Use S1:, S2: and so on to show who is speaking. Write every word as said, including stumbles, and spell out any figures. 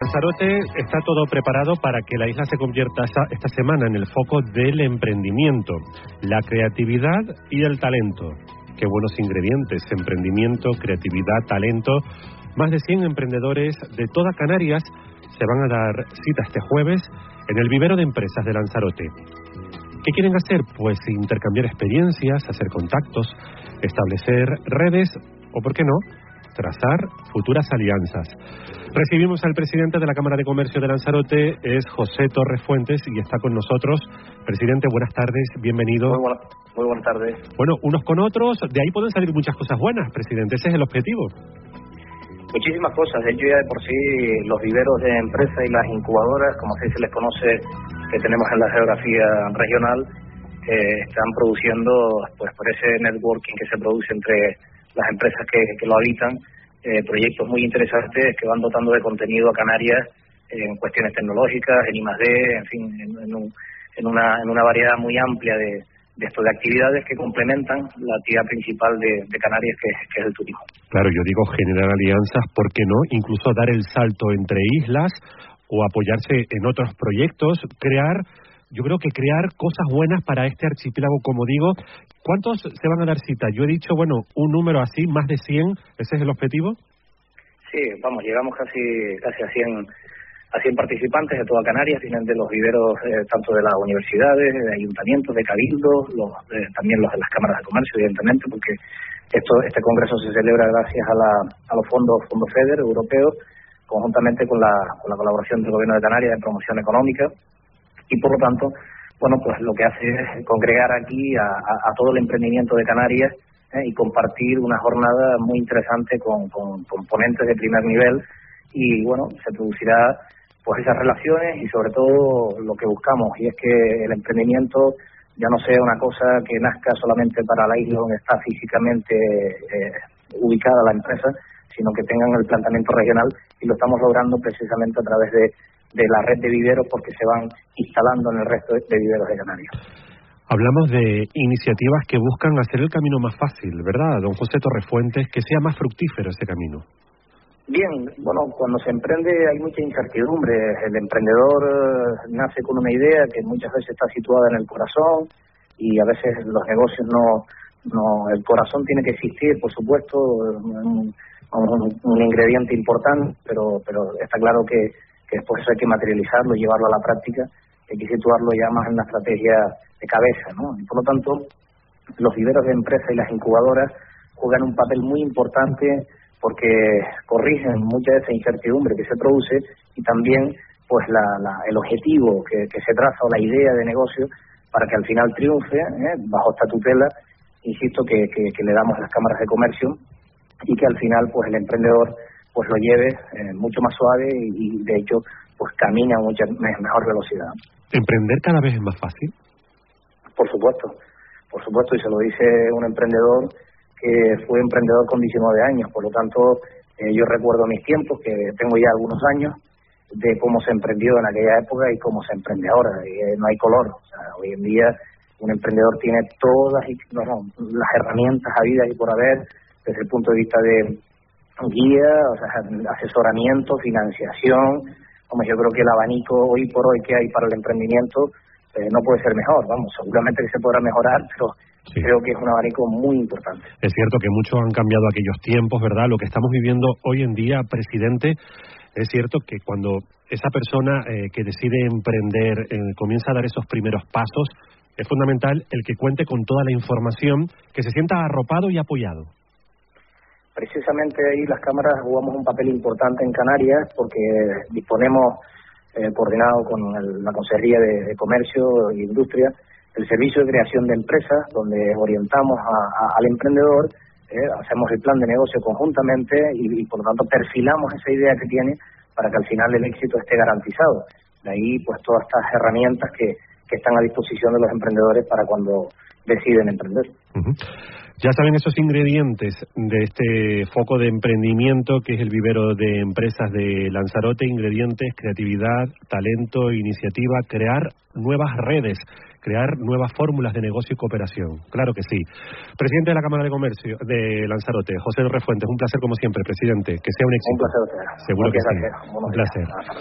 S1: Lanzarote está todo preparado para que la isla se convierta esta semana en el foco del emprendimiento, la creatividad y el talento. Qué buenos ingredientes: emprendimiento, creatividad, talento. Más de cien emprendedores de toda Canarias se van a dar cita este jueves en el vivero de empresas de Lanzarote. ¿Qué quieren hacer? Pues intercambiar experiencias, hacer contactos, establecer redes o, ¿por qué no?, trazar futuras alianzas. Recibimos al presidente de la Cámara de Comercio de Lanzarote, es José Torres Fuentes, y está con nosotros. Presidente, buenas tardes, bienvenido.
S2: Muy, buena, muy buenas tardes.
S1: Bueno, unos con otros, de ahí pueden salir muchas cosas buenas, presidente, ese es el objetivo.
S2: Muchísimas cosas, de hecho ya de por sí los viveros de empresas y las incubadoras, como así se les conoce, que tenemos en la geografía regional, eh, están produciendo, pues por ese networking que se produce entre las empresas que, que lo habitan, eh, proyectos muy interesantes que van dotando de contenido a Canarias en cuestiones tecnológicas, en I más D, en fin, en, en, un, en, una, en una variedad muy amplia de, de, esto, de actividades que complementan la actividad principal de, de Canarias, que, que es el turismo.
S1: Claro, yo digo generar alianzas, ¿por qué no? Incluso dar el salto entre islas o apoyarse en otros proyectos, crear... Yo creo que crear cosas buenas para este archipiélago, como digo. ¿Cuántos se van a dar cita? Yo he dicho, bueno, un número así, más de cien, ¿ese es el objetivo?
S2: Sí, vamos, llegamos casi casi a cien, a cien participantes de toda Canarias, vienen de los viveros eh, tanto de las universidades, de ayuntamientos, de cabildos, los, eh, también los de las cámaras de comercio, evidentemente, porque esto este congreso se celebra gracias a, la, a los fondos, fondos FEDER europeos, conjuntamente con la, con la colaboración del Gobierno de Canarias en promoción económica. Y por lo tanto, bueno, pues lo que hace es congregar aquí a, a, a todo el emprendimiento de Canarias eh, y compartir una jornada muy interesante con, con, con ponentes de primer nivel, y bueno, se producirá pues esas relaciones y sobre todo lo que buscamos, y es que el emprendimiento ya no sea una cosa que nazca solamente para la isla donde está físicamente eh, ubicada la empresa, sino que tengan el planteamiento regional, y lo estamos logrando precisamente a través de de la red de viveros, porque se van instalando en el resto de viveros de Canarias.
S1: Hablamos de iniciativas que buscan hacer el camino más fácil, ¿verdad, don José Torres Fuentes? Que sea más fructífero ese camino.
S2: Bien, bueno, cuando se emprende hay mucha incertidumbre. El emprendedor eh, nace con una idea que muchas veces está situada en el corazón, y a veces los negocios no... no el corazón tiene que existir, por supuesto, un, un, un ingrediente importante, pero, pero está claro que que después hay que materializarlo y llevarlo a la práctica, hay que situarlo ya más en la estrategia de cabeza, ¿no? Y por lo tanto, los viveros de empresa y las incubadoras juegan un papel muy importante porque corrigen mucha de esa incertidumbre que se produce, y también pues la, la, el objetivo que, que se traza, o la idea de negocio, para que al final triunfe, ¿eh? bajo esta tutela, insisto, que, que, que le damos a las cámaras de comercio, y que al final pues el emprendedor pues lo lleve eh, mucho más suave y, y de hecho pues camina a mucha mejor velocidad.
S1: ¿Emprender cada vez es más fácil?
S2: Por supuesto, por supuesto, y se lo dice un emprendedor que fue emprendedor con diecinueve años, por lo tanto eh, yo recuerdo mis tiempos, que tengo ya algunos años, de cómo se emprendió en aquella época y cómo se emprende ahora, y eh, no hay color. O sea, hoy en día un emprendedor tiene todas no, no, las herramientas habidas y por haber, desde el punto de vista de guía, o sea, asesoramiento, financiación. Como yo creo que el abanico hoy por hoy que hay para el emprendimiento eh, no puede ser mejor, vamos, seguramente que se podrá mejorar, pero sí, creo que es un abanico muy importante.
S1: Es cierto que muchos han cambiado aquellos tiempos, ¿verdad? Lo que estamos viviendo hoy en día, presidente, es cierto que cuando esa persona eh, que decide emprender eh, comienza a dar esos primeros pasos, es fundamental el que cuente con toda la información, que se sienta arropado y apoyado.
S2: Precisamente ahí las cámaras jugamos un papel importante en Canarias, porque disponemos, eh, coordinado con el, la Consejería de, de Comercio e Industria, el servicio de creación de empresas, donde orientamos a, a, al emprendedor, eh, hacemos el plan de negocio conjuntamente y, y por lo tanto perfilamos esa idea que tiene para que al final el éxito esté garantizado. De ahí pues todas estas herramientas que, que están a disposición de los emprendedores para cuando deciden emprender.
S1: Uh-huh. Ya saben esos ingredientes de este foco de emprendimiento que es el vivero de empresas de Lanzarote: ingredientes, creatividad, talento, iniciativa, crear nuevas redes, crear nuevas fórmulas de negocio y cooperación. Claro que sí. Presidente de la Cámara de Comercio de Lanzarote, José Torres Fuentes, un placer como siempre, presidente. Que sea un éxito.
S2: Un placer.
S1: Seguro
S2: Muchas
S1: que
S2: gracias.
S1: sí. Un placer.